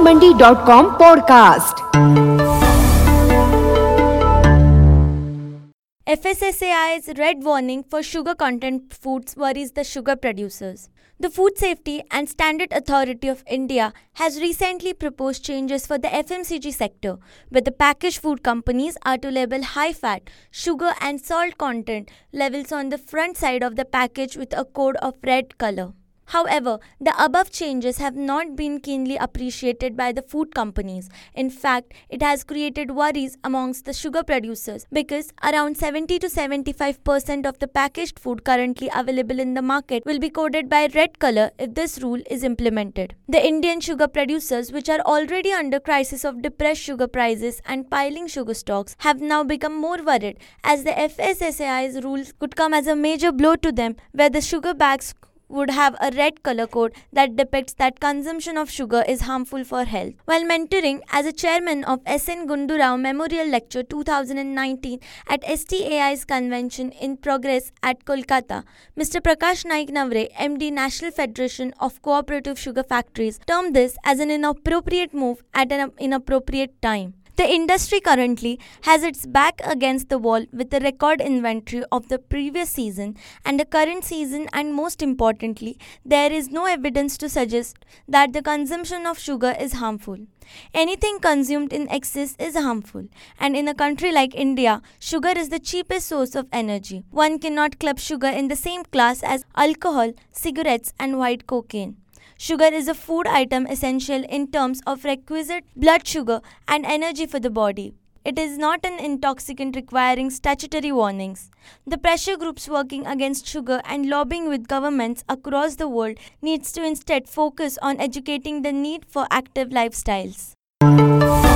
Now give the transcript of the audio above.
Mandi.com podcast. FSSAI's red warning for sugar content foods worries the sugar producers. The Food Safety and Standard Authority of India has recently proposed changes for the FMCG sector, where the packaged food companies are to label high fat, sugar and salt content levels on the front side of the package with a code of red color. However, the above changes have not been keenly appreciated by the food companies. In fact, it has created worries amongst the sugar producers because around 70 to 75% of the packaged food currently available in the market will be coded by red color if this rule is implemented. The Indian sugar producers, which are already under crisis of depressed sugar prices and piling sugar stocks, have now become more worried as the FSSAI's rules could come as a major blow to them, where the sugar bags would have a red color code that depicts that consumption of sugar is harmful for health. While mentoring as a chairman of S.N. Gundu Rao Memorial Lecture 2019 at STAI's convention in progress at Kolkata, Mr. Prakash Naik Navre, MD National Federation of Cooperative Sugar Factories, termed this as an inappropriate move at an inappropriate time. The industry currently has its back against the wall with a record inventory of the previous season and the current season, and most importantly, there is no evidence to suggest that the consumption of sugar is harmful. Anything consumed in excess is harmful, and in a country like India, sugar is the cheapest source of energy. One cannot club sugar in the same class as alcohol, cigarettes, and white cocaine. Sugar is a food item essential in terms of requisite blood sugar and energy for the body. It is not an intoxicant requiring statutory warnings. The pressure groups working against sugar and lobbying with governments across the world needs to instead focus on educating the need for active lifestyles.